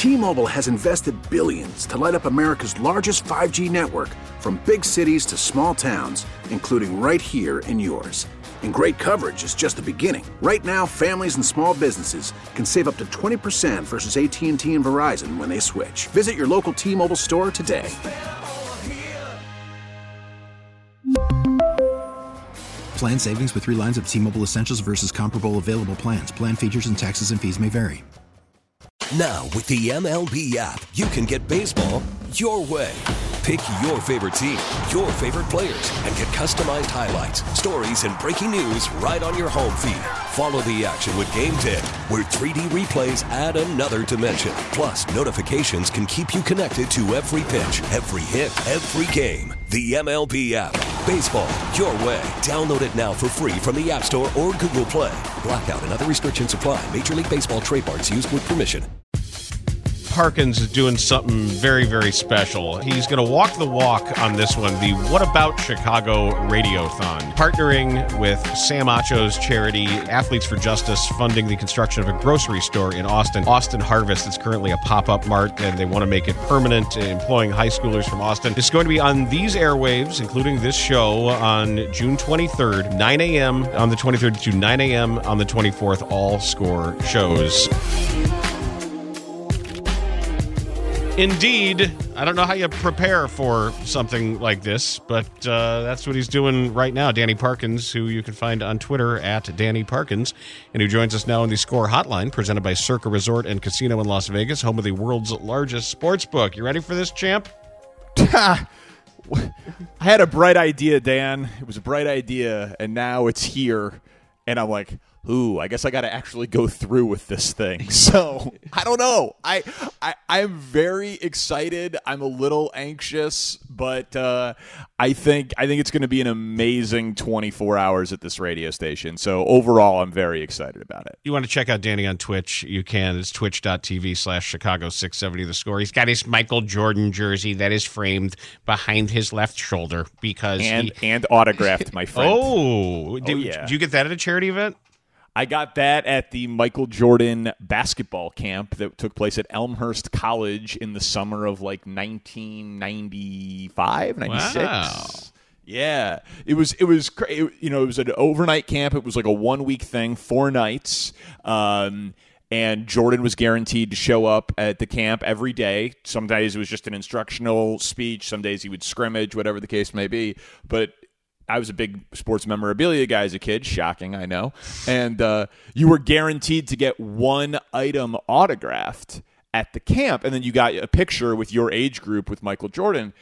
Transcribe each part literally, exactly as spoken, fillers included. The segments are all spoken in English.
T-Mobile has invested billions to light up America's largest five G network, from big cities to small towns, including right here in yours. And great coverage is just the beginning. Right now, families and small businesses can save up to twenty percent versus A T and T and Verizon when they switch. Visit your local T-Mobile store today. Plan savings with three lines of T-Mobile Essentials versus comparable available plans. Plan features and taxes and fees may vary. Now, with the M L B app, you can get baseball your way. Pick your favorite team, your favorite players, and get customized highlights, stories, and breaking news right on your home feed. Follow the action with Game Day, where three D replays add another dimension. Plus, notifications can keep you connected to every pitch, every hit, every game. The M L B app. Baseball your way. Download it now for free from the App Store or Google Play. Blackout and other restrictions apply. Major League Baseball trademarks used with permission. Parkins is doing something very, very special. He's going to walk the walk on this one, the What About Chicago Radiothon, partnering with Sam Acho's charity, Athletes for Justice, funding the construction of a grocery store in Austin, Austin Harvest. It's currently a pop-up mart, and they want to make it permanent, employing high schoolers from Austin. It's going to be on these airwaves, including this show, on June twenty-third, nine a.m. on the twenty-third to nine a.m. on the twenty-fourth, all score shows. Indeed. I don't know how you prepare for something like this, but uh, that's what he's doing right now. Danny Parkins, who you can find on Twitter at Danny Parkins, and who joins us now on the Score Hotline, presented by Circa Resort and Casino in Las Vegas, home of the world's largest sports book. You ready for this, champ? I had a bright idea, Dan. It was a bright idea, and now it's here, and I'm like, ooh, I guess I got to actually go through with this thing. So I don't know. I, I I'm very excited. I'm a little anxious, but uh, I think I think it's going to be an amazing twenty-four hours at this radio station. So overall, I'm very excited about it. You want to check out Danny on Twitch? You can. It's twitch.tv slash Chicago six seventy The Score. He's got his Michael Jordan jersey that is framed behind his left shoulder because and he... and autographed, my friend. Oh, did, oh yeah. Did you get that at a charity event? I got that at the Michael Jordan basketball camp that took place at Elmhurst College in the summer of like nineteen ninety-five, ninety-six. Wow. Yeah, it was it was cra- you know it was an overnight camp. It was like a one week thing, four nights. Um, and Jordan was guaranteed to show up at the camp every day. Some days it was just an instructional speech. Some days he would scrimmage, whatever the case may be. But I was a big sports memorabilia guy as a kid. Shocking, I know. And uh, you were guaranteed to get one item autographed at the camp. And then you got a picture with your age group with Michael Jordan.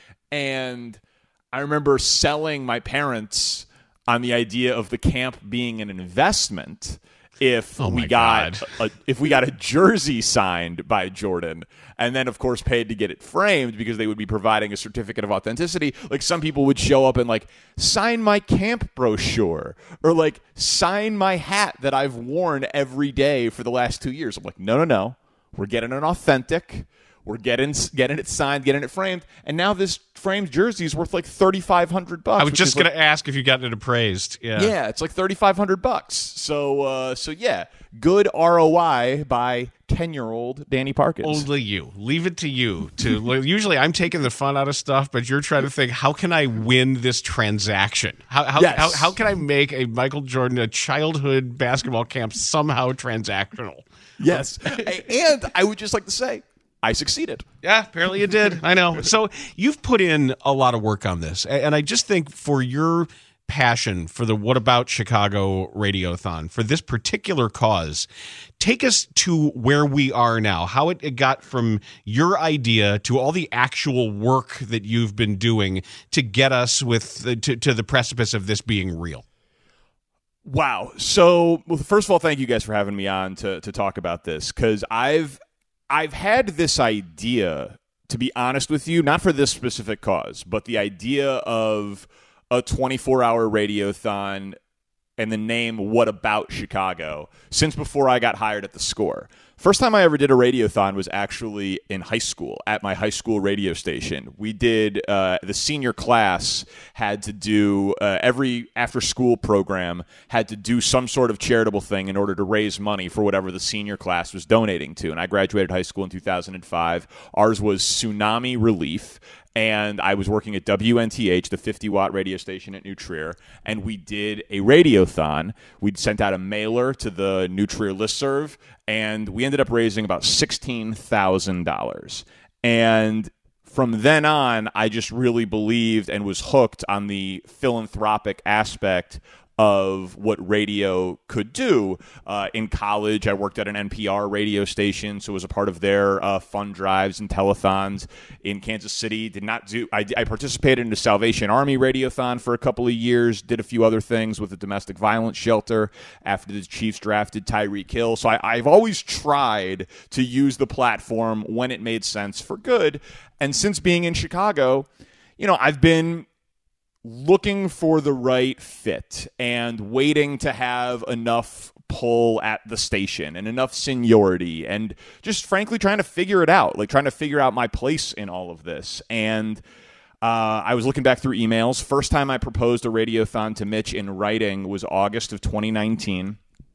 And I remember selling my parents on the idea of the camp being an investment if oh we my got God. a, if we got a jersey signed by Jordan, and then of course paid to get it framed because they would be providing a certificate of authenticity. Like some people would show up and like sign my camp brochure or like sign my hat that I've worn every day for the last two years. I'm like, no, no, no, we're getting an authentic. We're getting getting it signed, getting it framed, and now this framed jersey is worth like thirty-five hundred bucks. I was just going like, to ask if you got it appraised. Yeah, yeah, it's like thirty-five hundred bucks. So, uh, so yeah, good R O I by ten-year-old Danny Parkins. Only you. Leave it to you. To usually, I'm taking the fun out of stuff, but you're trying to think, how can I win this transaction? How how Yes. how, how can I make a Michael Jordan, a childhood basketball camp, somehow transactional? Yes, and I would just like to say, I succeeded. Yeah, apparently you did. I know. So you've put in a lot of work on this, and I just think for your passion for the What About Chicago Radiothon, for this particular cause, take us to where we are now, how it, it got from your idea to all the actual work that you've been doing to get us with the, to, to the precipice of this being real. Wow. So, well, first of all, thank you guys for having me on to to talk about this, because I've I've had this idea, to be honest with you, not for this specific cause, but the idea of a twenty-four hour radiothon and the name What About Chicago since before I got hired at the Score. First time I ever did a radiothon was actually in high school at my high school radio station. We did, uh, the senior class had to do, uh, every after school program had to do some sort of charitable thing in order to raise money for whatever the senior class was donating to. And I graduated high school in two thousand five. Ours was Tsunami Relief. And I was working at W N T H, the fifty watt radio station at New Trier, and we did a radiothon. We'd sent out a mailer to the New Trier listserv, and we ended up raising about sixteen thousand dollars. And from then on, I just really believed and was hooked on the philanthropic aspect of what radio could do. Uh, in college, I worked at an N P R radio station, so was a part of their uh, fund drives and telethons. In Kansas City, did not do. I, I participated in the Salvation Army radiothon for a couple of years. Did a few other things with the domestic violence shelter after the Chiefs drafted Tyreek Hill. So I, I've always tried to use the platform when it made sense for good. And since being in Chicago, you know, I've been looking for the right fit and waiting to have enough pull at the station and enough seniority and just frankly trying to figure it out, like trying to figure out my place in all of this. And uh, I was looking back through emails. First time I proposed a radiothon to Mitch in writing was August of twenty nineteen.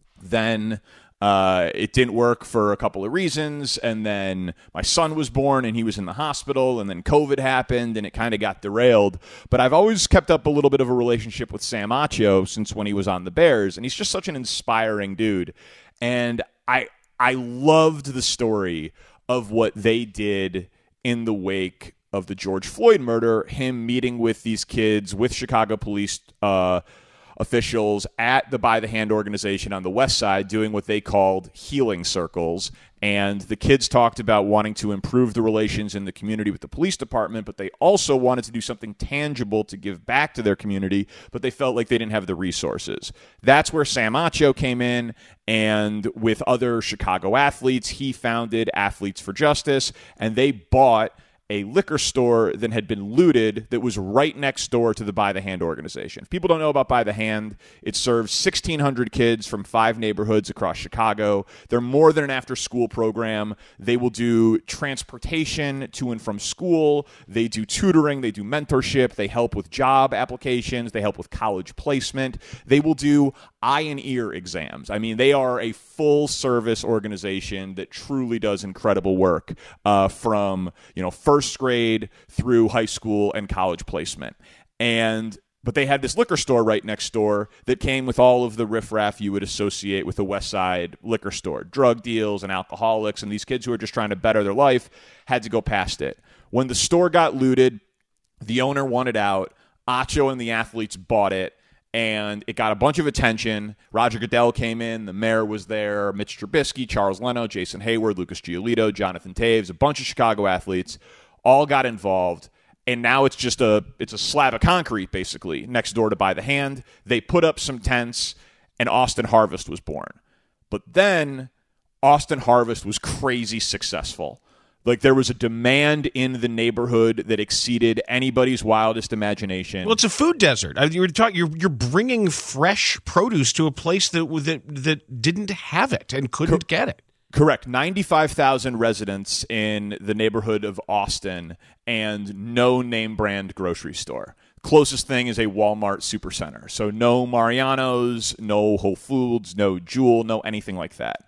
Then Uh, it didn't work for a couple of reasons, and then my son was born, and he was in the hospital, and then COVID happened, and it kind of got derailed. But I've always kept up a little bit of a relationship with Sam Acho since when he was on the Bears, and he's just such an inspiring dude. And I I loved the story of what they did in the wake of the George Floyd murder, him meeting with these kids, with Chicago police uh officials at the By the Hand organization on the west side doing what they called healing circles. And the kids talked about wanting to improve the relations in the community with the police department, but they also wanted to do something tangible to give back to their community, but they felt like they didn't have the resources. That's where Sam Acho came in, and with other Chicago athletes, he founded Athletes for Justice, and they bought a liquor store that had been looted that was right next door to the By the Hand organization. If people don't know about By the Hand, it serves sixteen hundred kids from five neighborhoods across Chicago. They're more than an after-school program. They will do transportation to and from school. They do tutoring. They do mentorship. They help with job applications. They help with college placement. They will do eye and ear exams. I mean, they are a full-service organization that truly does incredible work uh, from, you know, first grade through high school and college placement. And but they had this liquor store right next door that came with all of the riffraff you would associate with a West Side liquor store. Drug deals and alcoholics, and these kids who are just trying to better their life had to go past it. When the store got looted, the owner wanted out. Acho and the athletes bought it, and it got a bunch of attention. Roger Goodell came in. The mayor was there. Mitch Trubisky, Charles Leno, Jason Hayward, Lucas Giolito, Jonathan Taves, a bunch of Chicago athletes all got involved. And now it's just a it's a slab of concrete, basically, next door to By the Hand. They put up some tents, and Austin Harvest was born. But then Austin Harvest was crazy successful. Like, there was a demand in the neighborhood that exceeded anybody's wildest imagination. Well, it's a food desert. I mean, you were talking. You're you're bringing fresh produce to a place that that that didn't have it and couldn't Co- get it. Correct. ninety-five thousand residents in the neighborhood of Austin, and no name brand grocery store. Closest thing is a Walmart Supercenter. So no Mariano's, no Whole Foods, no Jewel, no anything like that.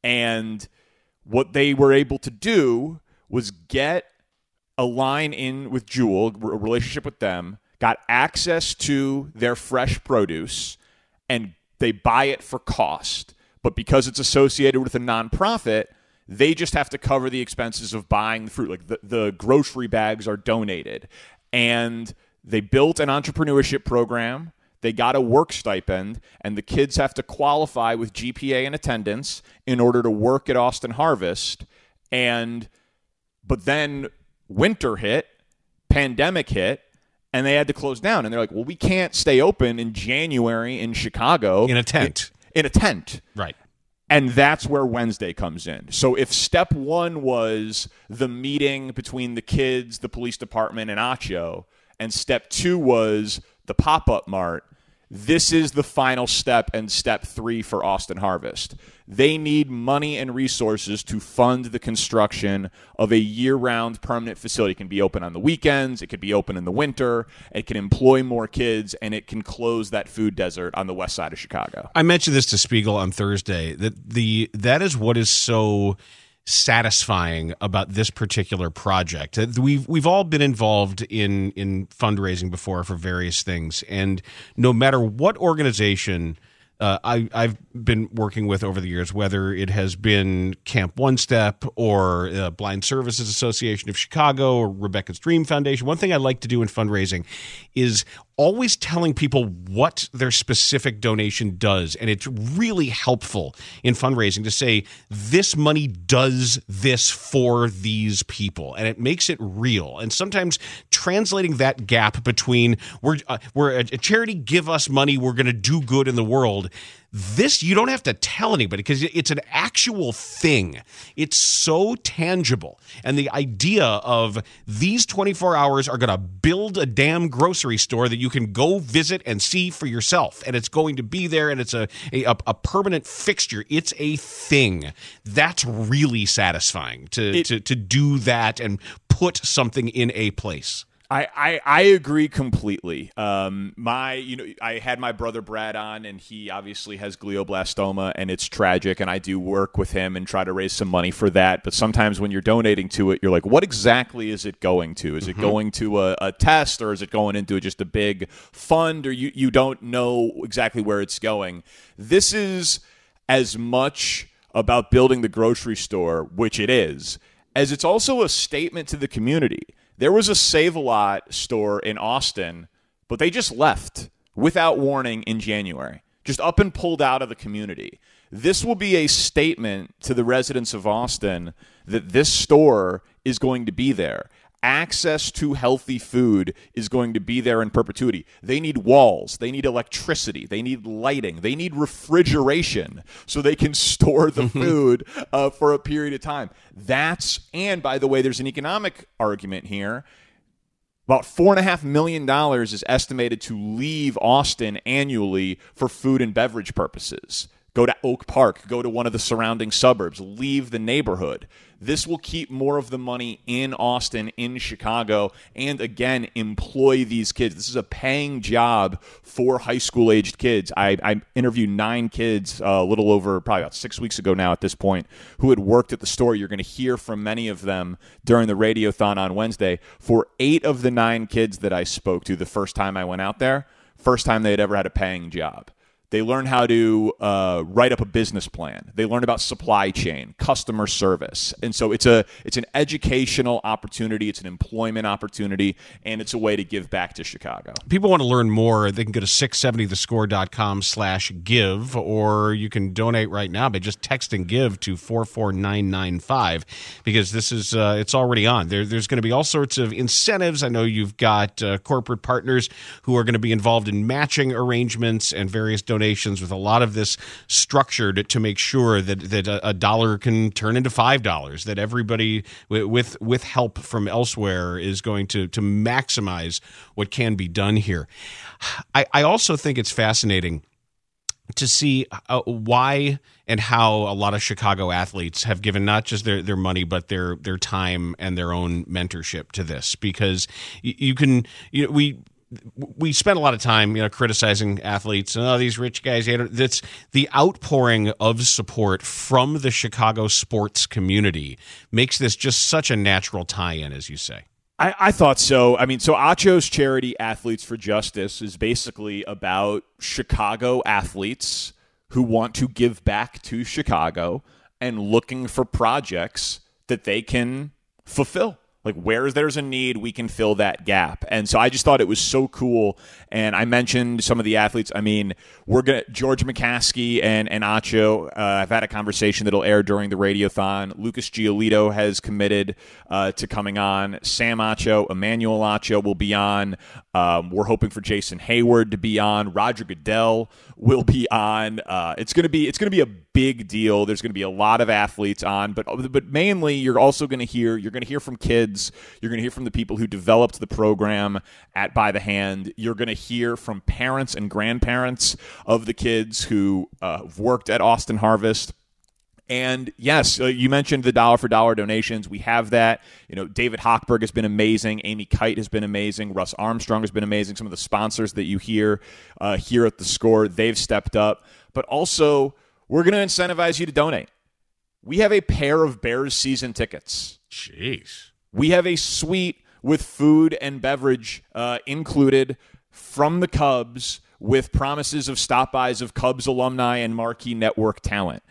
And what they were able to do was get a line in with Jewel, a relationship with them, got access to their fresh produce, and they buy it for cost. But because it's associated with a nonprofit, they just have to cover the expenses of buying the fruit. Like the, the grocery bags are donated. And they built an entrepreneurship program. They got a work stipend, and the kids have to qualify with G P A and attendance in order to work at Austin Harvest. And but then winter hit, pandemic hit, and they had to close down. And they're like, well, we can't stay open in January in Chicago. In a tent. In, in a tent. Right. And that's where Wednesday comes in. So if step one was the meeting between the kids, the police department, and Acho, and step two was the pop-up mart, this is the final step and step three for Austin Harvest. They need money and resources to fund the construction of a year-round permanent facility. It can be open on the weekends. It could be open in the winter. It can employ more kids, and it can close that food desert on the west side of Chicago. I mentioned this to Spiegel on Thursday, that the that is what is so satisfying about this particular project. We've we've all been involved in in fundraising before for various things, and no matter what organization uh, I, I've been working with over the years, whether it has been Camp One Step or uh, Blind Services Association of Chicago or Rebecca's Dream Foundation, one thing I like to do in fundraising is always telling people what their specific donation does. And it's really helpful in fundraising to say, this money does this for these people. And it makes it real. And sometimes translating that gap between we're, uh, we're a, a charity, give us money, we're going to do good in the world. This, you don't have to tell anybody because it's an actual thing. It's so tangible. And the idea of these twenty-four hours are going to build a damn grocery store that you can go visit and see for yourself. And it's going to be there, and it's a, a, a permanent fixture. It's a thing. That's really satisfying to, it, to, to do that and put something in a place. I, I, I agree completely. Um, my, you know, I had my brother Brad on, and he obviously has glioblastoma, and it's tragic. And I do work with him and try to raise some money for that. But sometimes when you're donating to it, you're like, what exactly is it going to? Is mm-hmm. it going to a, a test, or is it going into just a big fund, or you, you don't know exactly where it's going? This is as much about building the grocery store, which it is, as it's also a statement to the community. There was a Save-A-Lot store in Austin, but they just left without warning in January, just up and pulled out of the community. This will be a statement to the residents of Austin that this store is going to be there. Access to healthy food is going to be there in perpetuity. They need walls. They need electricity. They need lighting. They need refrigeration so they can store the food uh, for a period of time. That's, and by the way, there's an economic argument here. About four point five million dollars is estimated to leave Austin annually for food and beverage purposes. Go to Oak Park, go to one of the surrounding suburbs, leave the neighborhood. This will keep more of the money in Austin, in Chicago, and again, employ these kids. This is a paying job for high school-aged kids. I, I interviewed nine kids uh, a little over, probably about six weeks ago now at this point, who had worked at the store. You're going to hear from many of them during the Radiothon on Wednesday. For eight of the nine kids that I spoke to the first time I went out there, first time they had ever had a paying job. They learn how to uh, write up a business plan. They learn about supply chain, customer service. And so it's a it's an educational opportunity, it's an employment opportunity, and it's a way to give back to Chicago. People want to learn more, they can go to six seventy the score dot com slash give, or you can donate right now by just texting give to four four nine nine five, because this is uh, it's already on. There, there's going to be all sorts of incentives. I know you've got uh, corporate partners who are going to be involved in matching arrangements and various donations. Donations with a lot of this structured to make sure that that a, a dollar can turn into five dollars. That everybody with with help from elsewhere is going to to maximize what can be done here. I, I also think it's fascinating to see uh, why and how a lot of Chicago athletes have given not just their, their money, but their their time and their own mentorship to this. Because you, you can, you know, we. We spend a lot of time, you know, criticizing athletes and oh, these rich guys. That's the outpouring of support from the Chicago sports community makes this just such a natural tie-in, as you say. I, I thought so. I mean, so Acho's charity, Athletes for Justice, is basically about Chicago athletes who want to give back to Chicago and looking for projects that they can fulfill. Like, where there's a need, we can fill that gap. And so I just thought it was so cool. And I mentioned some of the athletes. I mean, we're going to, George McCaskey and, and Acho, uh, I've had a conversation that'll air during the Radiothon. Lucas Giolito has committed uh, to coming on. Sam Acho, Emmanuel Acho will be on. Um, we're hoping for Jason Hayward to be on. Roger Goodell will be on. Uh, it's going to be it's going to be a big deal. There's going to be a lot of athletes on, but but mainly you're also going to hear you're going to hear from kids. You're going to hear from the people who developed the program at By the Hand. You're going to hear from parents and grandparents of the kids who uh, worked at Austin Harvest. And yes, uh, you mentioned the dollar for dollar donations. We have that. You know, David Hochberg has been amazing. Amy Kite has been amazing. Russ Armstrong has been amazing. Some of the sponsors that you hear uh, here at the Score, they've stepped up. But also, we're going to incentivize you to donate. We have a pair of Bears season tickets. Jeez. We have a suite with food and beverage uh, included from the Cubs with promises of stop-bys of Cubs alumni and marquee network talent.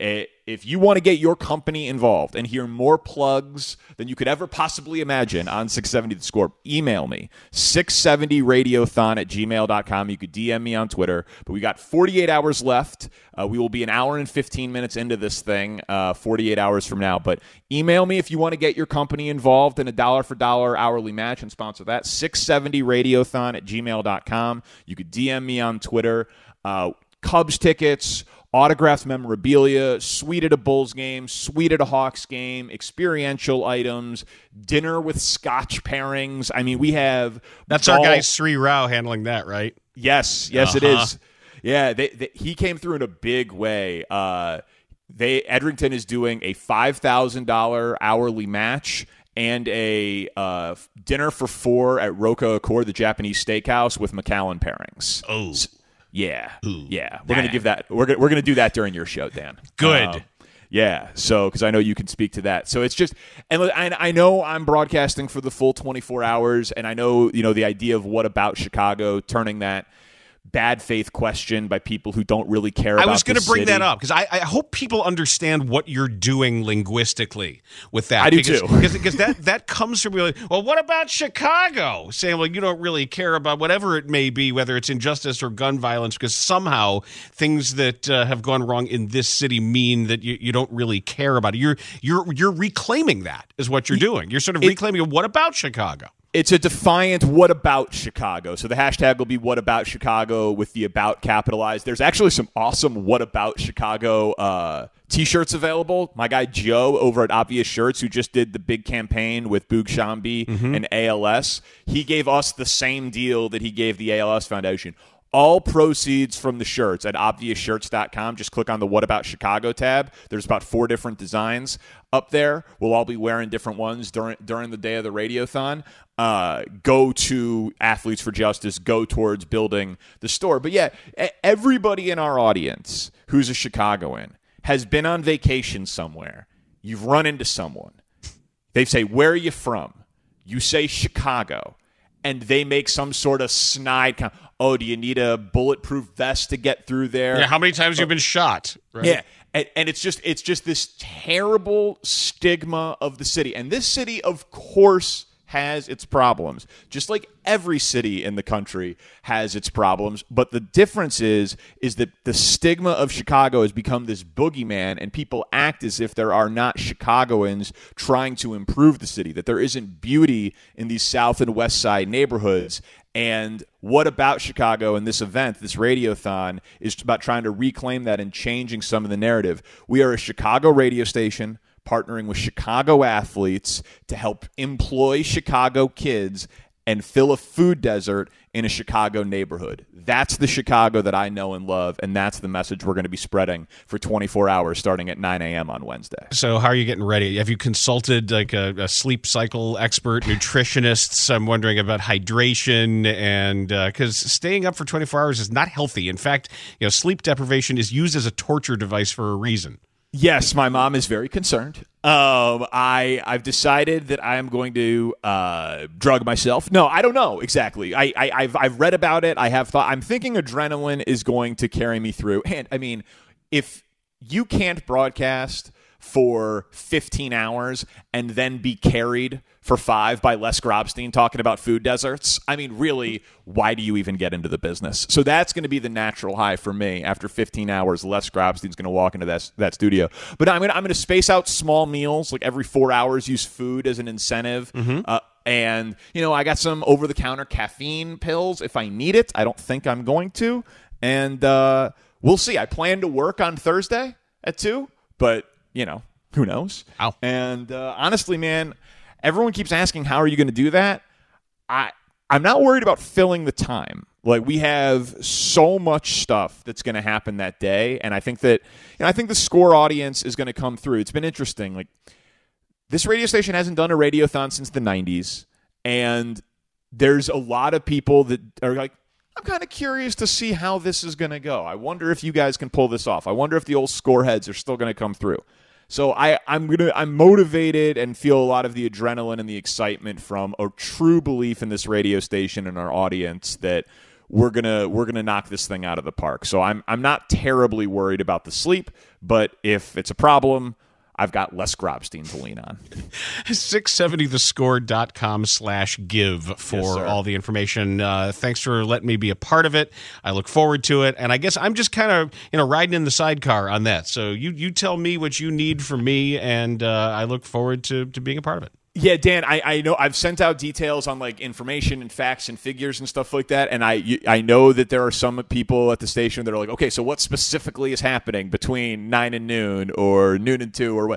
If you want to get your company involved and hear more plugs than you could ever possibly imagine on six seventy The Score, email me, six seventy radiothon at gmail dot com. You could D M me on Twitter. But we got forty-eight hours left. Uh, we will be an hour and fifteen minutes into this thing uh, forty-eight hours from now. But email me if you want to get your company involved in a dollar-for-dollar hourly match and sponsor that, six seventy radiothon at gmail dot com. You could D M me on Twitter. Uh, Cubs tickets, autographed memorabilia, suite at a Bulls game, suite at a Hawks game, experiential items, dinner with Scotch pairings. I mean, we have... That's ball- our guy Sri Rao handling that, right? Yes, yes, uh-huh. it is. Yeah, they, they, he came through in a big way. Uh, they Edrington is doing a five thousand dollars hourly match and a uh, dinner for four at Roka Accord, the Japanese steakhouse, with McAllen pairings. Oh. So, Yeah, Ooh, yeah. We're gonna give that. We're gonna, we're gonna do that during your show, Dan. Good. Um, yeah. So because I know you can speak to that. So it's just, and I, I know I'm broadcasting for the full twenty-four hours, and I know you know the idea of What About Chicago, turning that bad faith question by people who don't really care about I was going to bring city. that up because I, I hope people understand what you're doing linguistically with that. I do because, too. Because, because that, that comes from, really, well, what about Chicago? Saying, well, you don't really care about whatever it may be, whether it's injustice or gun violence, because somehow things that uh, have gone wrong in this city mean that you, you don't really care about it. You're, you're, you're reclaiming that is what you're doing. You're sort of it, reclaiming, what about Chicago? It's a defiant what about Chicago. So the hashtag will be what about Chicago with the about capitalized. There's actually some awesome what about Chicago uh, t-shirts available. My guy Joe over at Obvious Shirts, who just did the big campaign with Boog Shambi mm-hmm. and A L S, he gave us the same deal that he gave the A L S Foundation. All proceeds from the shirts at obvious shirts dot com. Just click on the What About Chicago tab. There's about four different designs up there. We'll all be wearing different ones during during the day of the Radiothon. Uh, go to Athletes for Justice. Go towards building the store. But yeah, everybody in our audience who's a Chicagoan has been on vacation somewhere. You've run into someone. They say, where are you from? You say Chicago. And they make some sort of snide comment. Oh, do you need a bulletproof vest to get through there? Yeah, how many times have you been shot? Right? Yeah, and, and it's just it's just this terrible stigma of the city. And this city, of course, has its problems, just like every city in the country has its problems. But the difference is, is that the stigma of Chicago has become this boogeyman, and people act as if there are not Chicagoans trying to improve the city, that there isn't beauty in these South and West Side neighborhoods. And What About Chicago in this event, this Radiothon, is about trying to reclaim that and changing some of the narrative. We are a Chicago radio station partnering with Chicago athletes to help employ Chicago kids and fill a food desert in a Chicago neighborhood. That's the Chicago that I know and love, and that's the message we're going to be spreading for twenty-four hours starting at nine a.m. on Wednesday. So how are you getting ready? Have you consulted like a, a sleep cycle expert, nutritionists? I'm wondering about hydration, and because uh, staying up for twenty-four hours is not healthy. In fact, you know, sleep deprivation is used as a torture device for a reason. Yes, my mom is very concerned. Um, I I've decided that I am going to uh, drug myself. No, I don't know exactly. I, I I've I've read about it. I have thought. I'm thinking adrenaline is going to carry me through. And I mean, if you can't broadcast for fifteen hours and then be carried for five by Les Grobstein talking about food deserts, I mean, really, why do you even get into the business? So that's going to be the natural high for me. After fifteen hours, Les Grobstein's going to walk into that, that studio. But I'm going to I'm going to space out small meals, like every four hours, use food as an incentive. Mm-hmm. Uh, and, you know, I got some over-the-counter caffeine pills if I need it. I don't think I'm going to. And uh, we'll see. I plan to work on Thursday. at two, but, you know, who knows? Ow. And uh, honestly, man, everyone keeps asking, how are you going to do that? I, I'm not worried about filling the time. Like, we have so much stuff that's going to happen that day, and I think that, you know, I think the Score audience is going to come through. It's been interesting. Like, this radio station hasn't done a radiothon since the nineties, and there's a lot of people that are like, I'm kind of curious to see how this is going to go. I wonder if you guys can pull this off. I wonder if the old Score heads are still going to come through. So I, I'm gonna, I'm motivated and feel a lot of the adrenaline and the excitement from a true belief in this radio station and our audience that we're gonna, we're gonna knock this thing out of the park. So I'm, I'm not terribly worried about the sleep, but if it's a problem, I've got Les Grobstein to lean on. six seventy the score dot com slash give for Yes, sir. all the information. Uh, thanks for letting me be a part of it. I look forward to it. And I guess I'm just kind of, you know, riding in the sidecar on that. So you you tell me what you need from me, and uh, I look forward to, to being a part of it. Yeah, Dan, I, I know I've sent out details on like information and facts and figures and stuff like that, and I you, I know that there are some people at the station that are like, okay, so what specifically is happening between nine and noon or noon and two or what?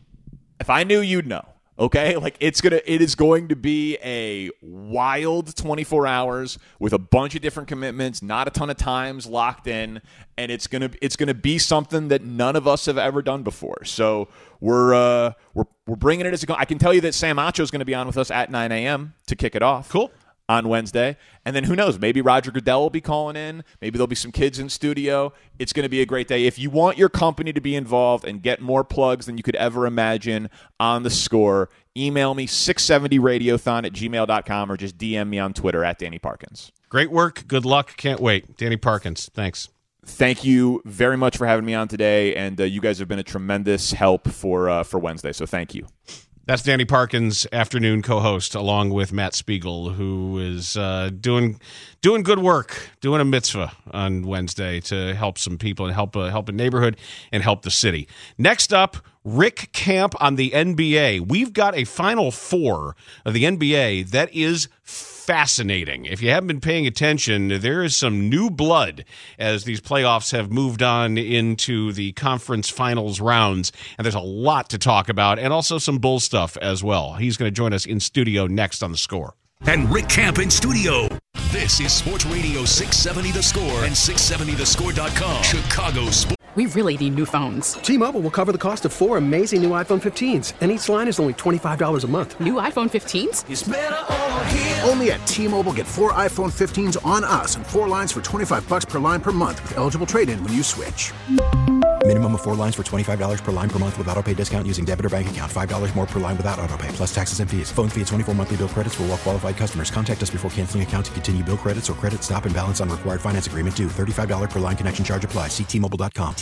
If I knew, you'd know. Okay, like it's gonna, it is going to be a wild twenty-four hours with a bunch of different commitments, not a ton of times locked in, and it's gonna, it's gonna be something that none of us have ever done before. So we're, uh, we're, we're bringing it as a go. I can tell you that Sam Acho is going to be on with us at nine a.m. to kick it off. Cool. On Wednesday. And then who knows? Maybe Roger Goodell will be calling in. Maybe there'll be some kids in studio. It's going to be a great day. If you want your company to be involved and get more plugs than you could ever imagine on the Score, email me six seventy radiothon at gmail dot com or just D M me on Twitter at Danny Parkins. Great work. Good luck. Can't wait. Danny Parkins, thanks. Thank you very much for having me on today, and uh, you guys have been a tremendous help for uh, for Wednesday, so thank you. That's Danny Parkins, afternoon co-host, along with Matt Spiegel, who is uh, doing doing good work, doing a mitzvah on Wednesday to help some people and help uh, help a neighborhood and help the city. Next up, Rick Camp on the N B A. We've got a Final Four of the N B A that is fascinating. If you haven't been paying attention, there is some new blood as these playoffs have moved on into the conference finals rounds, and there's a lot to talk about, and also some bull stuff as well. He's going to join us in studio next on The Score. And Rick Camp in studio. This is Sports Radio six seventy The Score and six seventy the score dot com. Chicago Sports. We really need new phones. T-Mobile will cover the cost of four amazing new iPhone fifteens, and each line is only twenty-five dollars a month. New iPhone fifteens? It's better over here. Only at T-Mobile, get four iPhone fifteens on us and four lines for twenty-five bucks per line per month with eligible trade-in when you switch. Minimum of four lines for twenty-five dollars per line per month with autopay discount using debit or bank account. five dollars more per line without autopay, plus taxes and fees. Phone fee at twenty-four monthly bill credits for well-qualified customers. Contact us before canceling account to continue bill credits or credit stop and balance on required finance agreement due. thirty-five dollars per line connection charge applies. See T Mobile dot com.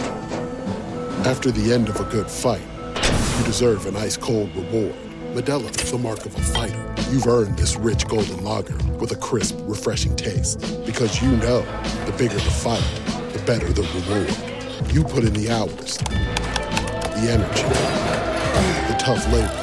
After the end of a good fight, you deserve an ice-cold reward. Modelo is the mark of a fighter. You've earned this rich golden lager with a crisp, refreshing taste. Because you know, the bigger the fight, the better the reward. You put in the hours, the energy, the tough labor.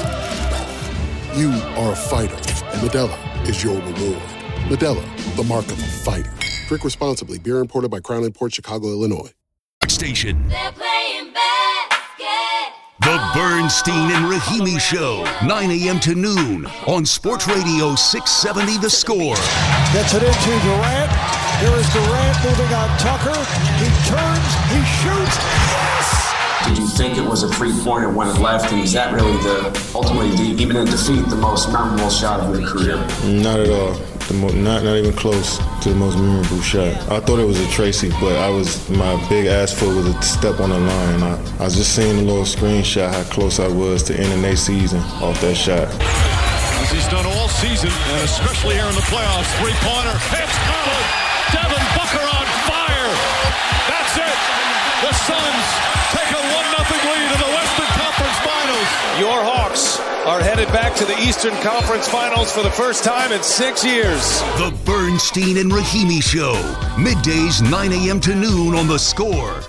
You are a fighter, and Modelo is your reward. Modelo, the mark of a fighter. Drink responsibly. Beer imported by Crown Imports, Chicago, Illinois. Station. They're playing basket. The Bernstein and Rahimi Show, nine a.m. to noon on Sports Radio six seventy The Score. Gets it into Durant. Here is Durant moving on Tucker. He turns, he shoots. Yes! Did you think it was a three-pointer when it left? And is that really the, ultimately, the, even in defeat, the most memorable shot of your career? Not at all. The mo- not not even close to the most memorable shot. I thought it was a Tracy, but I was my big ass foot was a step on the line. I, I was just seeing a little screenshot how close I was to ending their season off that shot. As he's done all season, and especially here in the playoffs, three-pointer hits Collins. Devin Booker on fire. That's it. The Suns take a one nothing lead in the Western Conference Finals. Your Hawks are headed back to the Eastern Conference Finals for the first time in six years. The Bernstein and Rahimi Show, middays nine a.m. to noon on The Score.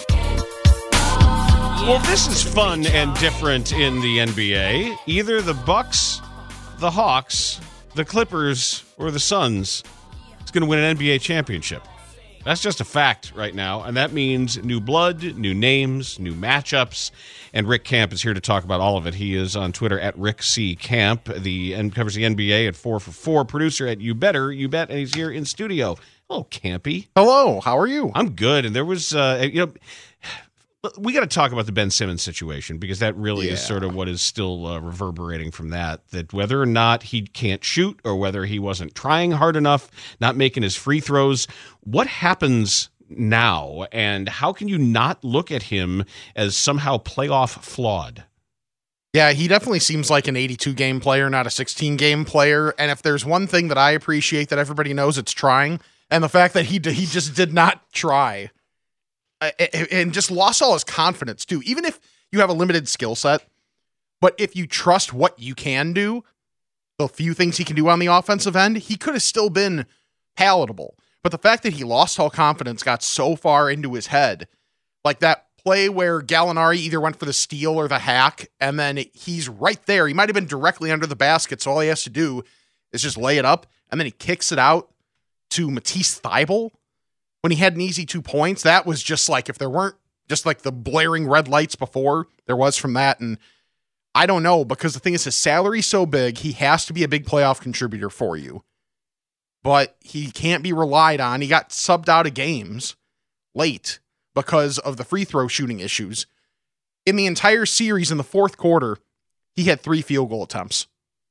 Well, this is fun and different in the N B A. Either the Bucks, the Hawks, the Clippers, or the Suns is going to win an N B A championship. That's just a fact right now, and that means new blood, new names, new matchups, and Rick Camp is here to talk about all of it. He is on Twitter at Rick C. Camp, the and covers the N B A at four for four, producer at You Better, You Bet, and he's here in studio. Hello, Campy. Hello, how are you? I'm good, and there was, uh, you know... We got to talk about the Ben Simmons situation because that really yeah. is sort of what is still uh, reverberating from that, that whether or not he can't shoot or whether he wasn't trying hard enough, not making his free throws, what happens now and how can you not look at him as somehow playoff flawed? Yeah, he definitely seems like an eighty-two game player, not a sixteen game player. And if there's one thing that I appreciate that everybody knows, it's trying. And the fact that he d- he just did not try. And just lost all his confidence, too. Even if you have a limited skill set, but if you trust what you can do, the few things he can do on the offensive end, he could have still been palatable. But the fact that he lost all confidence got so far into his head, like that play where Gallinari either went for the steal or the hack, and then he's right there. He might have been directly under the basket, so all he has to do is just lay it up, and then he kicks it out to Matisse Thybulle. When he had an easy two points, that was just like, if there weren't just like the blaring red lights before, there was from that. And I don't know, because the thing is, his salary's so big, he has to be a big playoff contributor for you. But he can't be relied on. He got subbed out of games late because of the free throw shooting issues. In the entire series, in the fourth quarter, he had three field goal attempts.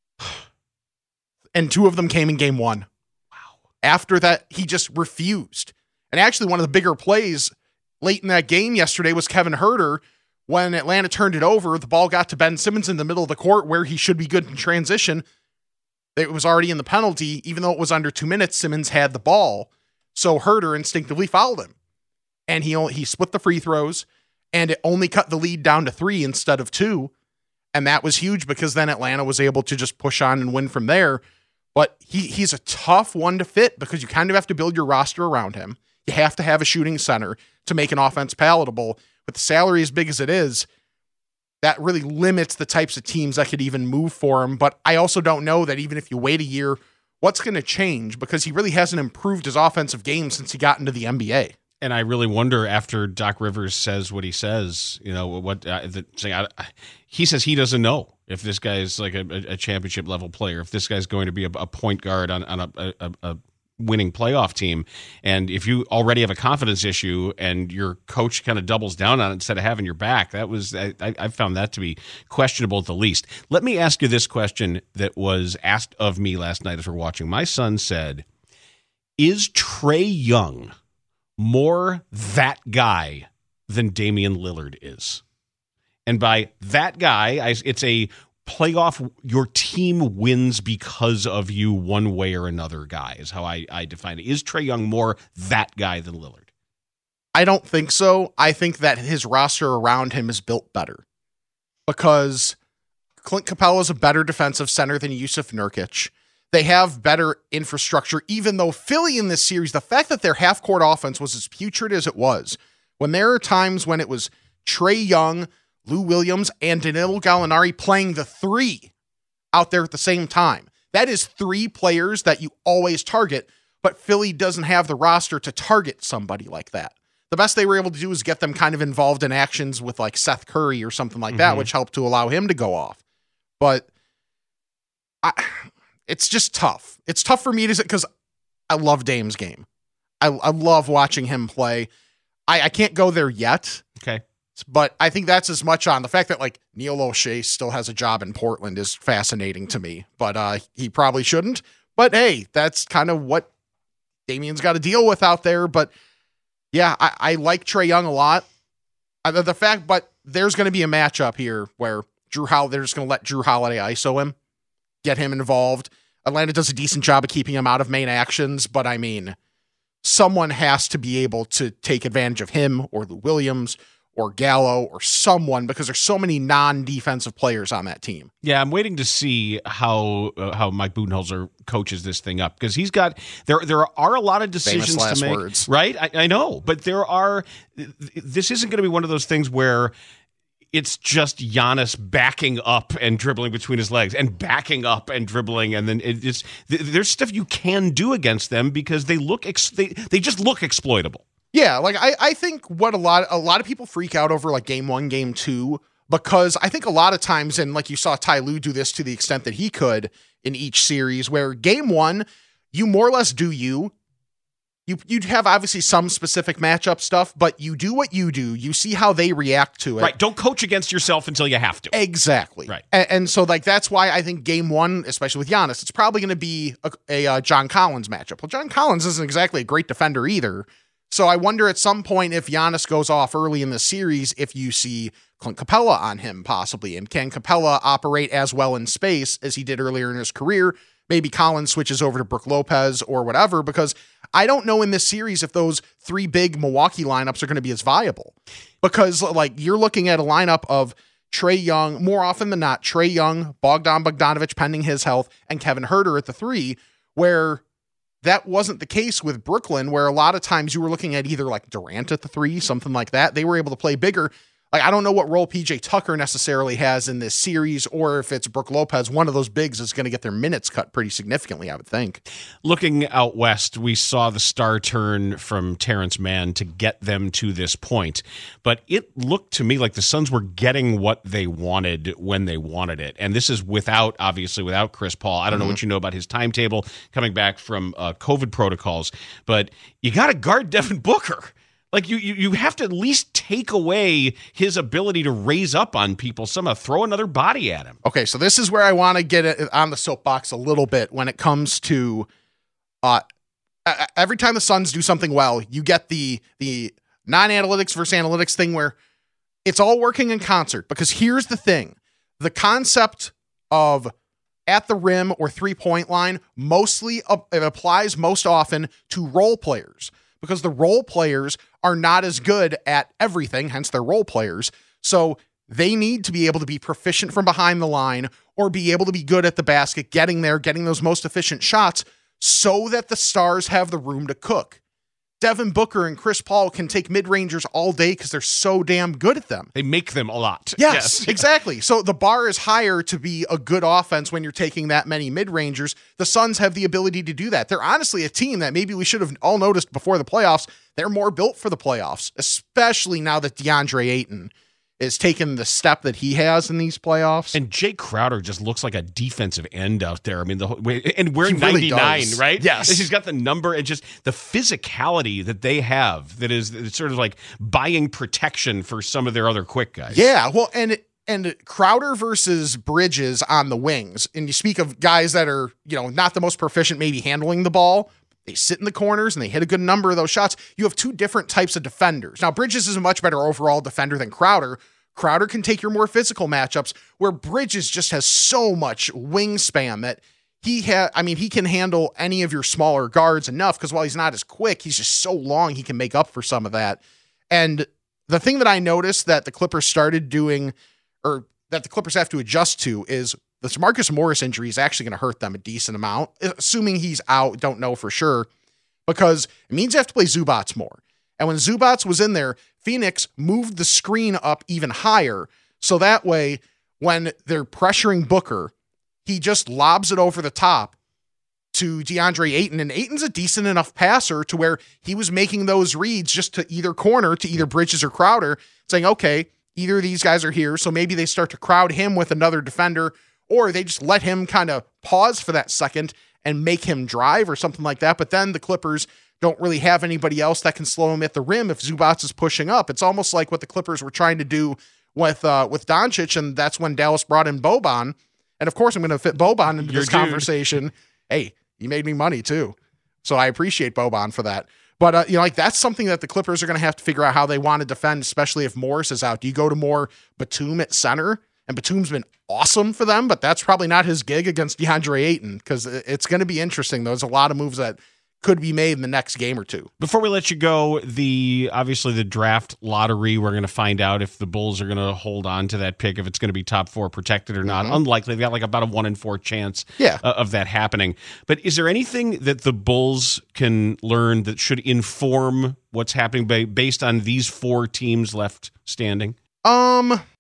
And two of them came in game one. Wow. After that, he just refused. And actually, one of the bigger plays late in that game yesterday was Kevin Huerter. When Atlanta turned it over, the ball got to Ben Simmons in the middle of the court where he should be good in transition. It was already in the penalty. Even though it was under two minutes, Simmons had the ball. So Huerter instinctively fouled him. And he only, he split the free throws, and it only cut the lead down to three instead of two. And that was huge because then Atlanta was able to just push on and win from there. But he he's a tough one to fit because you kind of have to build your roster around him. You have to have a shooting center to make an offense palatable. With the salary as big as it is, that really limits the types of teams that could even move for him. But I also don't know that even if you wait a year, what's going to change, because he really hasn't improved his offensive game since he got into the N B A. And I really wonder, after Doc Rivers says what he says, you know, what uh, the, say, I, he says he doesn't know if this guy is like a, a championship level player, if this guy's going to be a, a point guard on, on a, a, a winning playoff team. And if you already have a confidence issue and your coach kind of doubles down on it instead of having your back, that was, I, I found that to be questionable at the least. Let me ask you this question that was asked of me last night as we're watching. My son said, is Trae Young more that guy than Damian Lillard is? And by that guy, I, it's a playoff, your team wins because of you one way or another guy is how I, I define it. Is Trae Young more that guy than Lillard? I don't think so. I think that his roster around him is built better because Clint Capella is a better defensive center than Yusuf Nurkic. They have better infrastructure, even though Philly in this series, the fact that their half-court offense was as putrid as it was, when there are times when it was Trae Young, Lou Williams, and Danilo Gallinari playing the three out there at the same time. That is three players that you always target, but Philly doesn't have the roster to target somebody like that. The best they were able to do is get them kind of involved in actions with like Seth Curry or something like mm-hmm. that, which helped to allow him to go off. But I, it's just tough. It's tough for me to say because I love Dame's game. I, I love watching him play. I, I can't go there yet. Okay. But I think that's as much on the fact that like Neil O'Shea still has a job in Portland is fascinating to me, but uh, he probably shouldn't. But hey, that's kind of what Damian's got to deal with out there. But yeah, I, I like Trae Young a lot. Uh, the fact, but there's going to be a matchup here where Drew Holiday, they're just going to let Drew Holiday I S O him, get him involved. Atlanta does a decent job of keeping him out of main actions, but I mean, someone has to be able to take advantage of him or Lou Williams or Gallo or someone, because there's so many non-defensive players on that team. Yeah, I'm waiting to see how uh, how Mike Budenholzer coaches this thing up, because he's got there there are a lot of decisions Famous last to make. Words. Right? I, I know, but there are. This isn't going to be one of those things where it's just Giannis backing up and dribbling between his legs and backing up and dribbling, and then it, it's th- there's stuff you can do against them because they look ex- they they just look exploitable. Yeah, like I, I think what a lot a lot of people freak out over like game one, game two, because I think a lot of times, and like you saw Ty Lue do this to the extent that he could in each series, where game one, you more or less do you. You you'd have obviously some specific matchup stuff, but you do what you do. You see how they react to it. Right. Don't coach against yourself until you have to. Exactly. Right. And, and so like that's why I think game one, especially with Giannis, it's probably going to be a, a uh, John Collins matchup. Well, John Collins isn't exactly a great defender either. So I wonder at some point if Giannis goes off early in the series, if you see Clint Capella on him possibly, and can Capella operate as well in space as he did earlier in his career? Maybe Collins switches over to Brook Lopez or whatever, because I don't know in this series if those three big Milwaukee lineups are going to be as viable. Because like you're looking at a lineup of Trae Young, more often than not, Trae Young, Bogdan Bogdanovic pending his health, and Kevin Huerter at the three, where that wasn't the case with Brooklyn, where a lot of times you were looking at either like Durant at the three, something like that. They were able to play bigger. Like, I don't know what role P J Tucker necessarily has in this series, or if it's Brook Lopez, one of those bigs is going to get their minutes cut pretty significantly, I would think. Looking out west, we saw the star turn from Terrence Mann to get them to this point. But it looked to me like the Suns were getting what they wanted when they wanted it. And this is without, obviously, without Chris Paul. I don't mm-hmm. know what you know about his timetable coming back from uh, COVID protocols, but you got to guard Devin Booker. Like, you, you you have to at least take away his ability to raise up on people, somehow throw another body at him. Okay, so this is where I want to get it on the soapbox a little bit when it comes to uh, every time the Suns do something well, you get the the non-analytics versus analytics thing where it's all working in concert. Because here's the thing. The concept of at the rim or three-point line mostly uh, it applies most often to role players. Because the role players are not as good at everything, hence they're role players. So they need to be able to be proficient from behind the line or be able to be good at the basket, getting there, getting those most efficient shots so that the stars have the room to cook. Devin Booker and Chris Paul can take mid-rangers all day because they're so damn good at them. They make them a lot. Yes, yes. Exactly. So the bar is higher to be a good offense when you're taking that many mid-rangers. The Suns have the ability to do that. They're honestly a team that maybe we should have all noticed before the playoffs. They're more built for the playoffs, especially now that DeAndre Ayton is taking the step that he has in these playoffs. And Jay Crowder just looks like a defensive end out there. I mean, the whole way, and we're He really ninety-nine, does. right? Yes. He's got the number and just the physicality that they have that is it's sort of like buying protection for some of their other quick guys. Yeah, well, and and Crowder versus Bridges on the wings, and you speak of guys that are, you know, not the most proficient maybe handling the ball. They sit in the corners and they hit a good number of those shots. You have two different types of defenders. Now, Bridges is a much better overall defender than Crowder. Crowder can take your more physical matchups, where Bridges just has so much wingspan that he ha- I mean, he can handle any of your smaller guards enough, because while he's not as quick, he's just so long, he can make up for some of that. And the thing that I noticed that the Clippers started doing, or that the Clippers have to adjust to, is the Marcus Morris injury is actually going to hurt them a decent amount, assuming he's out, don't know for sure, because it means you have to play Zubats more. And when Zubats was in there, Phoenix moved the screen up even higher, so that way, when they're pressuring Booker, he just lobs it over the top to DeAndre Ayton, and Ayton's a decent enough passer to where he was making those reads just to either corner, to either Bridges or Crowder, saying, okay, either of these guys are here, so maybe they start to crowd him with another defender, or they just let him kind of pause for that second and make him drive or something like that. But then the Clippers don't really have anybody else that can slow him at the rim if Zubats is pushing up. It's almost like what the Clippers were trying to do with uh, with Doncic, and that's when Dallas brought in Boban. And of course, I'm going to fit Boban into Your this dude. conversation. Hey, you made me money too, so I appreciate Boban for that. But uh, you know, like that's something that the Clippers are going to have to figure out how they want to defend, especially if Morris is out. Do you go to more Batum at center? And Batum's been awesome for them, but that's probably not his gig against DeAndre Ayton, because it's going to be interesting. There's a lot of moves that could be made in the next game or two. Before we let you go, the obviously the draft lottery, we're going to find out if the Bulls are going to hold on to that pick, if it's going to be top four protected or not. Mm-hmm. Unlikely. They've got like about a one in four chance yeah. uh, of that happening. But is there anything that the Bulls can learn that should inform what's happening by, based on these four teams left standing? Um,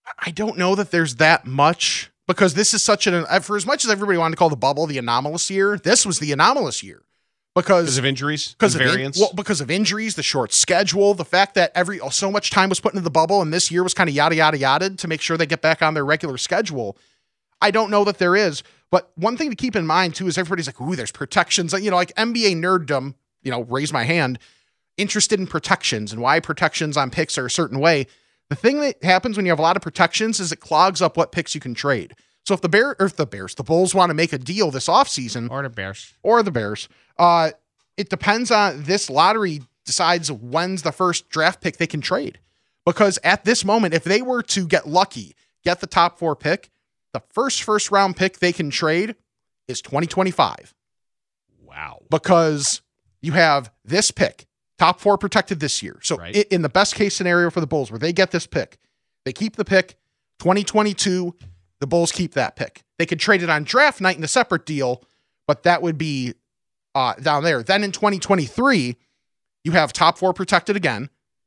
I don't know that there's that much, because this is such an, for as much as everybody wanted to call the bubble the anomalous year, this was the anomalous year. Because, because of injuries, because of variance, in, well, because of injuries, the short schedule, the fact that every so much time was put into the bubble, and this year was kind of yada yada yada to make sure they get back on their regular schedule. I don't know that there is, but one thing to keep in mind too is everybody's like, "Ooh, there's protections." You know, like N B A nerddom. You know, raise my hand. Interested in protections and why protections on picks are a certain way. The thing that happens when you have a lot of protections is it clogs up what picks you can trade. So if the Bear or if the Bears, the Bulls want to make a deal this offseason, or the Bears, or the Bears, uh, it depends on this lottery decides when's the first draft pick they can trade. Because at this moment, if they were to get lucky, get the top four pick, the first first round pick they can trade is twenty twenty-five. Wow. Because you have this pick, top four protected this year. So right. in the best case scenario for the Bulls, where they get this pick, they keep the pick, twenty twenty-two, the Bulls keep that pick. They could trade it on draft night in a separate deal, but that would be uh, down there. Then in twenty twenty-three, you have top four protected again.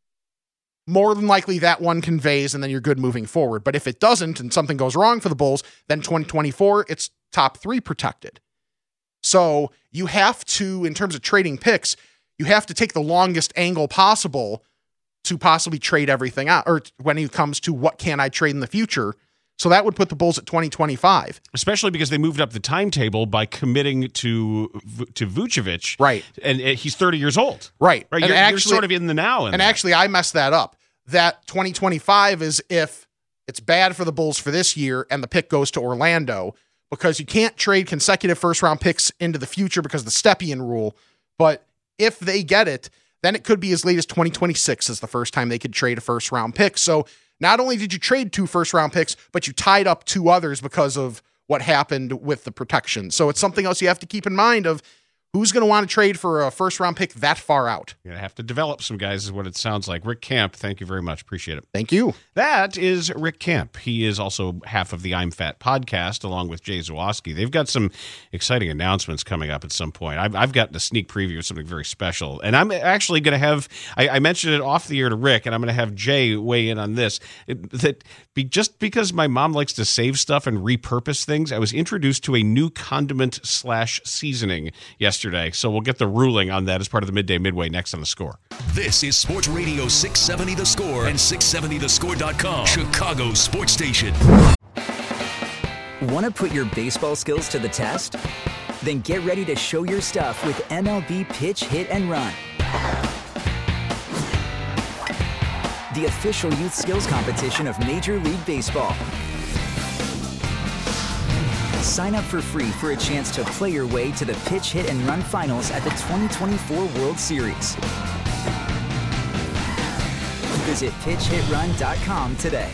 More than likely that one conveys and then you're good moving forward. But if it doesn't and something goes wrong for the Bulls, then twenty twenty-four, it's top three protected. So you have to, in terms of trading picks, you have to take the longest angle possible to possibly trade everything out, or when it comes to what can I trade in the future. So that would put the Bulls at twenty twenty-five. Especially because they moved up the timetable by committing to to Vucevic. Right. And he's thirty years old. Right. Right. And You're, actually, you're sort of in the now. In and that. actually, I messed that up. That twenty twenty-five is if it's bad for the Bulls for this year and the pick goes to Orlando, because you can't trade consecutive first-round picks into the future because of the Stepien rule. But if they get it, then it could be as late as twenty twenty-six as the first time they could trade a first-round pick. So not only did you trade two first-round picks, but you tied up two others because of what happened with the protection. So it's something else you have to keep in mind of who's going to want to trade for a first-round pick that far out. You're going to have to develop some guys is what it sounds like. Rick Camp, thank you very much. Appreciate it. Thank you. That is Rick Camp. He is also half of the I'm Fat podcast, along with Jay Zawoski. They've got some exciting announcements coming up at some point. I've, I've gotten a sneak preview of something very special. And I'm actually going to have, I, I mentioned it off the air to Rick, and I'm going to have Jay weigh in on this. It, that be, just because my mom likes to save stuff and repurpose things, I was introduced to a new condiment slash seasoning yesterday. So we'll get the ruling on that as part of the Midday Midway next on The Score. This is Sports Radio six seventy The Score and six seventy the score dot com, Chicago sports station. Want to put your baseball skills to the test? Then get ready to show your stuff with M L B Pitch, Hit, and Run. The official youth skills competition of Major League Baseball. Sign up for free for a chance to play your way to the Pitch, Hit, and Run finals at the twenty twenty-four World Series. Visit pitch hit run dot com today.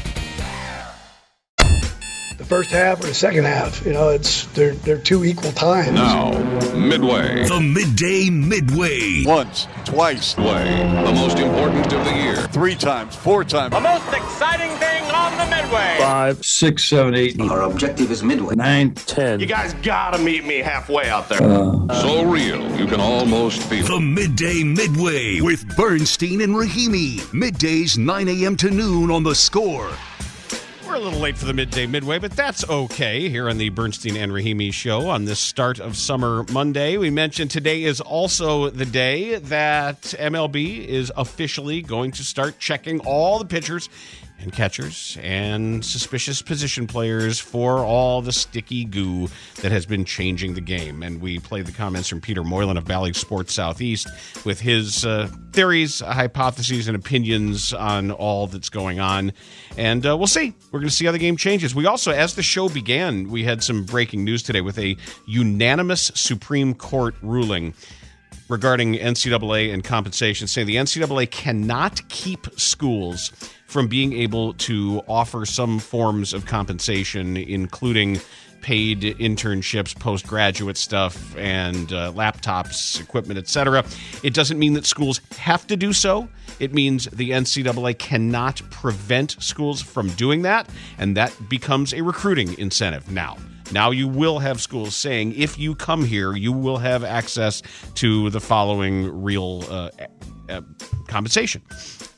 The first half or the second half, you know, it's they're they're two equal times. Now, Midway. The Midday Midway. Once, twice, way. The most important of the year. Three times, four times. The most exciting thing on the Midway. Five, six, seven, eight. Our objective is Midway. Nine, ten. You guys gotta meet me halfway out there. Uh, so real, you can almost feel it. The Midday Midway with Bernstein and Rahimi. Middays nine a.m. to noon on The Score. We're a little late for the Midday Midway, but that's okay here on the Bernstein and Rahimi show on this start of summer Monday. We mentioned today is also the day that M L B is officially going to start checking all the pitchers and catchers and suspicious position players for all the sticky goo that has been changing the game. And we played the comments from Peter Moylan of Bally Sports Southeast with his uh, theories, hypotheses, and opinions on all that's going on. And uh, we'll see. We're going to see how the game changes. We also, as the show began, we had some breaking news today with a unanimous Supreme Court ruling regarding N C double A and compensation, saying the N C double A cannot keep schools from being able to offer some forms of compensation, including paid internships, postgraduate stuff, and uh, laptops, equipment, et cetera. It doesn't mean that schools have to do so. It means the N C double A cannot prevent schools from doing that, and that becomes a recruiting incentive now. Now you will have schools saying, if you come here, you will have access to the following real uh, uh, compensation.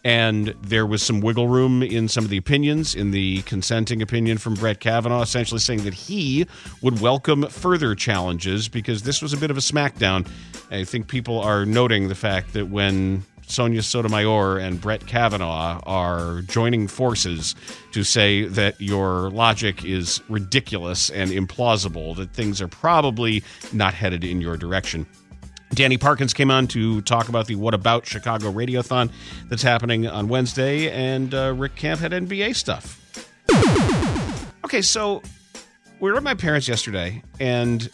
And there was some wiggle room in some of the opinions, in the consenting opinion from Brett Kavanaugh, essentially saying that he would welcome further challenges because this was a bit of a smackdown. I think people are noting the fact that when Sonia Sotomayor and Brett Kavanaugh are joining forces to say that your logic is ridiculous and implausible, that things are probably not headed in your direction. Danny Parkins came on to talk about the What About Chicago Radiothon that's happening on Wednesday, and uh, Rick Camp had N B A stuff. Okay, so we were at my parents yesterday, and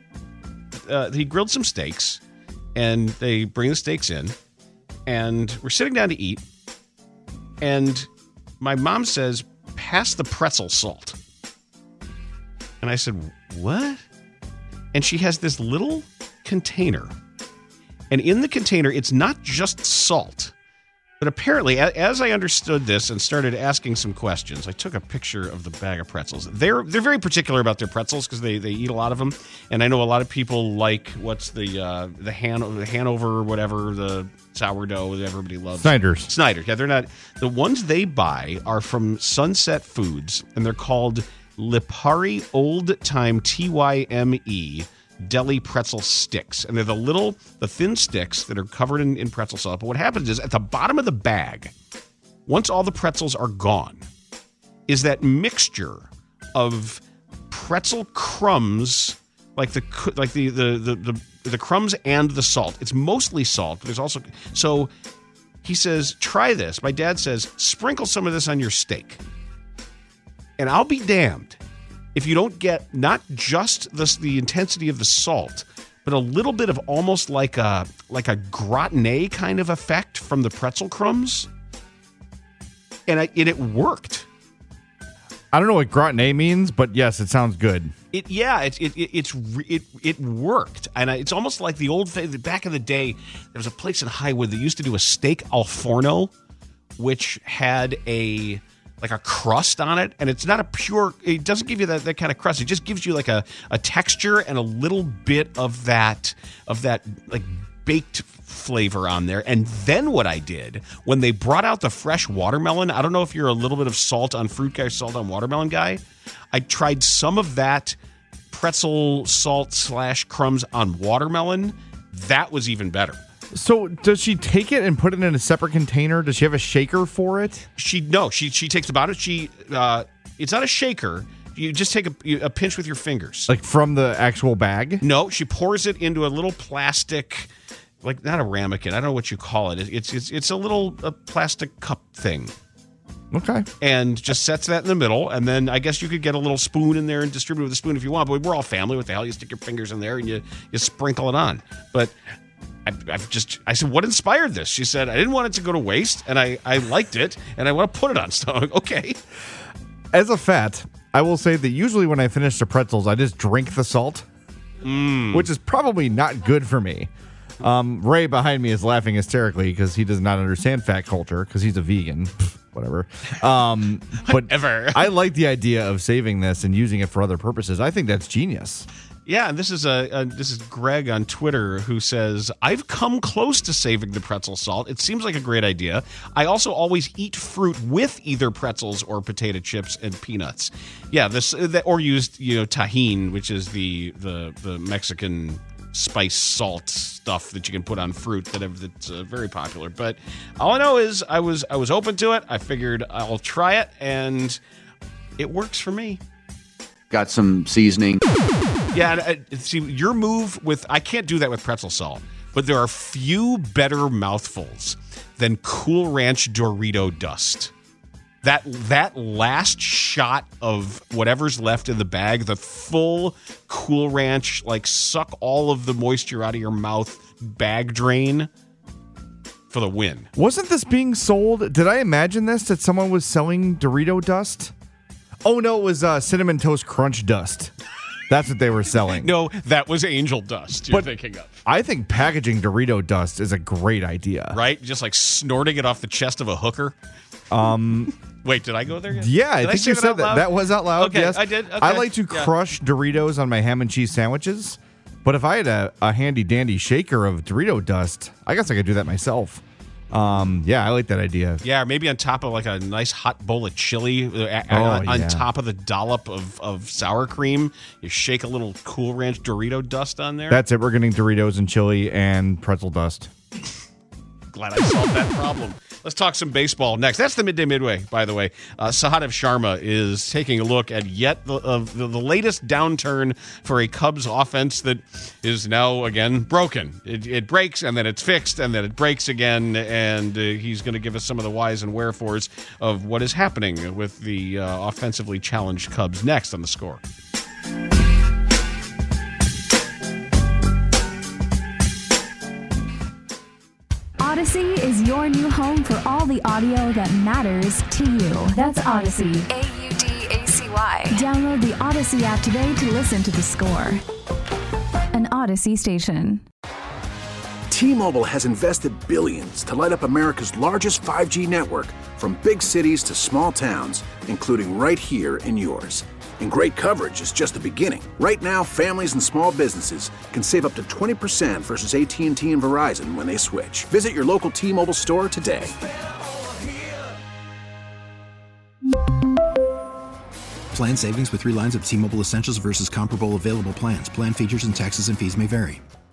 uh, he grilled some steaks, and they bring the steaks in, and we're sitting down to eat, and my mom says, pass the pretzel salt. And I said, what? And she has this little container, and in the container it's not just salt, but apparently, as I understood this and started asking some questions, I took a picture of the bag of pretzels. They're they're very particular about their pretzels because they, they eat a lot of them, and I know a lot of people like what's the uh, the Han the Hanover or whatever, the sourdough that everybody loves. Snyder's. Snyder. Yeah, they're not the ones they buy are from Sunset Foods, and they're called Lipari Old Time T Y M E deli pretzel sticks, and they're the little the thin sticks that are covered in, in pretzel salt. But what happens is at the bottom of the bag, once all the pretzels are gone, is that mixture of pretzel crumbs, like the like the the the the, the crumbs and the salt. It's mostly salt, but there's also so he says, try this. My dad says, sprinkle some of this on your steak. And I'll be damned if you don't get not just the, the intensity of the salt, but a little bit of almost like a like a gratin kind of effect from the pretzel crumbs. And, I, and it worked. I don't know what gratin means, but yes, it sounds good. It yeah, it it, it it's it it worked, and it's almost like the old back in the day. There was a place in Highwood that used to do a steak al forno, which had a like a crust on it, and it's not a pure, it doesn't give you that, that kind of crust. It just gives you like a, a texture and a little bit of that, of that like baked flavor on there. And then what I did, when they brought out the fresh watermelon, I don't know if you're a little bit of salt on fruit guy, salt on watermelon guy, I tried some of that pretzel salt slash crumbs on watermelon. That was even better. So does she take it and put it in a separate container? Does she have a shaker for it? She no. She she takes the bottom. She uh, it's not a shaker. You just take a, a pinch with your fingers, like from the actual bag. No, she pours it into a little plastic, like not a ramekin. I don't know what you call it. It's it's it's a little a plastic cup thing. Okay. And just sets that in the middle, and then I guess you could get a little spoon in there and distribute with a spoon if you want. But we're all family. What the hell? You stick your fingers in there and you you sprinkle it on. But I've just, I said, what inspired this? She said, I didn't want it to go to waste, and I, I liked it, and I want to put it on stuff. Okay. As a fat, I will say that usually when I finish the pretzels, I just drink the salt, mm. which is probably not good for me. Um, Ray behind me is laughing hysterically because he does not understand fat culture because he's a vegan. Whatever. Um, but Whatever. I like the idea of saving this and using it for other purposes. I think that's genius. Yeah, and this is a, a this is Greg on Twitter who says, I've come close to saving the pretzel salt. It seems like a great idea. I also always eat fruit with either pretzels or potato chips and peanuts. Yeah, this or used you know tahine, which is the the the Mexican spice salt stuff that you can put on fruit that have, that's uh, very popular. But all I know is I was I was open to it. I figured I'll try it, and it works for me. Got some seasoning. Yeah, see, your move with, I can't do that with pretzel salt, but there are few better mouthfuls than Cool Ranch Dorito dust. That that last shot of whatever's left in the bag, the full Cool Ranch, like suck all of the moisture out of your mouth bag drain for the win. Wasn't this being sold? Did I imagine this, that someone was selling Dorito dust? Oh, no, it was uh, Cinnamon Toast Crunch dust. That's what they were selling. No, that was angel dust you're but thinking of. I think packaging Dorito dust is a great idea. Right? Just like snorting it off the chest of a hooker. Um, Wait, did I go there? Yet? Yeah, I did think I you said that. That, that was out loud, okay, yes. I did. Okay. I like to yeah. crush Doritos on my ham and cheese sandwiches, but if I had a, a handy-dandy shaker of Dorito dust, I guess I could do that myself. Um, yeah, I like that idea. Yeah, or maybe on top of like a nice hot bowl of chili, uh, Oh, on, on yeah. top of the dollop of, of sour cream, you shake a little Cool Ranch Dorito dust on there. That's it. We're getting Doritos and chili and pretzel dust. Glad I solved that problem. Let's talk some baseball next. That's the Midday Midway, by the way. Uh, Sahadev Sharma is taking a look at yet the, of the, the latest downturn for a Cubs offense that is now, again, broken. It, it breaks, and then it's fixed, and then it breaks again, and uh, he's going to give us some of the whys and wherefores of what is happening with the uh, offensively challenged Cubs next on The Score. Odyssey is your new home for all the audio that matters to you. That's Odyssey. A U D A C Y. Download the Odyssey app today to listen to The Score. An Odyssey station. T-Mobile has invested billions to light up America's largest five G network, from big cities to small towns, including right here in yours. And great coverage is just the beginning. Right now, families and small businesses can save up to twenty percent versus A T and T and Verizon when they switch. Visit your local T-Mobile store today. Plan savings with three lines of T-Mobile Essentials versus comparable available plans. Plan features and taxes and fees may vary.